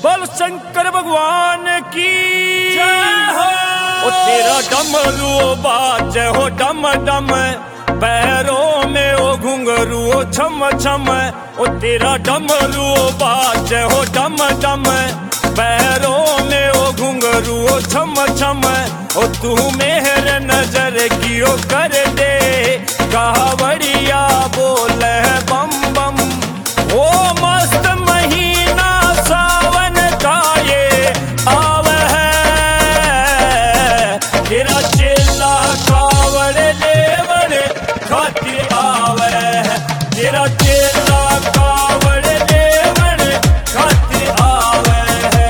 बोल शंकर भगवान की जय हो। ओ तेरा डमरू बाजे हो डम डम, पैरों में ओ घुंघरू ओ छम छम। ओ तेरा डमरू बाजे हो डम डम, पैरों में ओ घुंघरू ओ छम छम। ओ तू मेहर नजर की ओ कर दे, कावड़िया बोले बम बम। ओ मस्त महीना सावन का ये आवे है, तेरा चेला कावड़ लेवड़ खातिर आवे है। तेरा चेला कावड़ लेवड़ खातिर आवे है।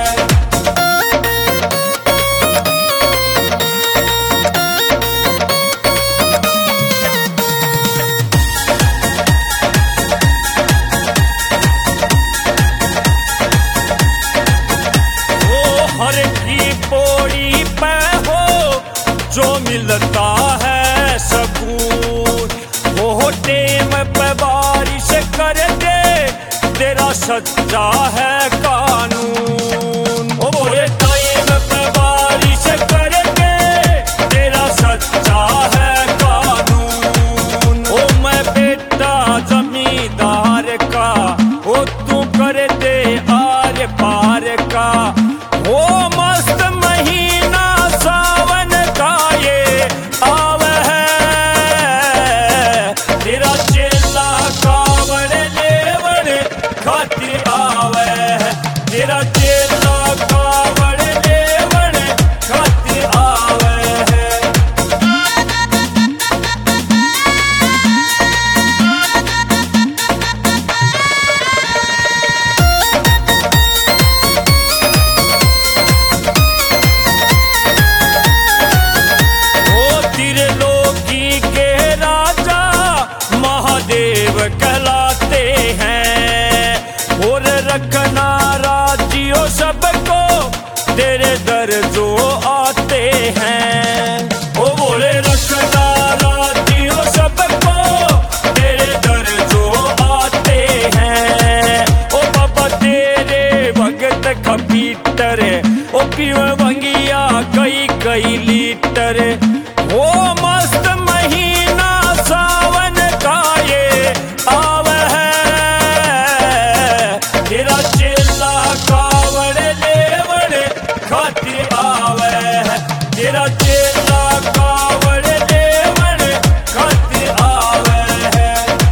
हर की पौड़ी पे हो जो मिलता है सकून, वो टेम पे बारिश कर दे, तेरा सच्चा है कानून। ओ बोले टाइम पे बारिश कर दे, तेरा सच्चा है कानून। ओ मैं बेटा जमींदार का, ओ तू कर दे आर पार का। ओ मस्त महीना सावन का ये आवे है, तेरा चेला कावड़ लेवड़ खातिर आवे है। तेरा चेला कावड़ लेवड़ खातिर आवे है। त्रिलोकी के राजा महादेव कहलाते हैं, और रखना राज्यों सबको तेरे दर जो आते हैं। ओ बोले रखना राज्यों सबको तेरे दर जो आते हैं। ओ बाबा तेरे भगत खपीटर, ओ पीवे भंगिया कई कई लीटर। ओ मस्त महीना सावन का ये आवे है, तेरा चेला कावड़ लेवड़ खातिर आवे है। तेरा चेला कावड़ लेवड़ खातिर आवे है।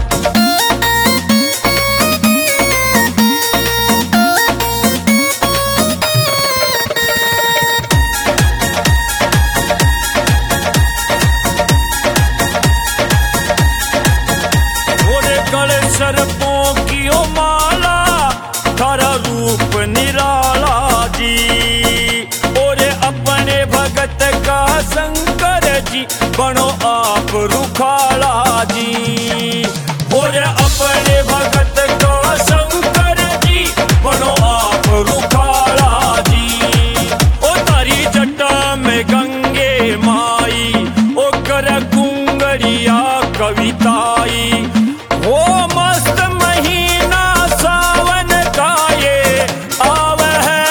गले सर्पों की ओ माला, थारा रूप निराला जी। और अपने भगत का शंकर जी, बनो आप रुखाला जी। और अपने भगत का शंकर जी, बनो आप रुखाला जी। ओ तारी जटा में गंगे माई, ओ कर कुंगड़िया कविताई। ओ मस्त महीना सावन का ये आवे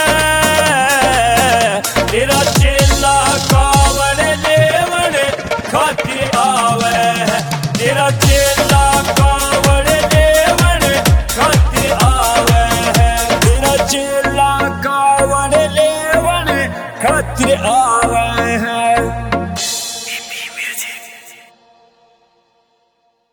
है, तेरा चेला कावड़ लेवड़ खातिर आवे है। तेरा चेला कावड़ लेवड़ खातिर आवे है। तेरा चेला कावड़ लेवड़ खातिर आवे है।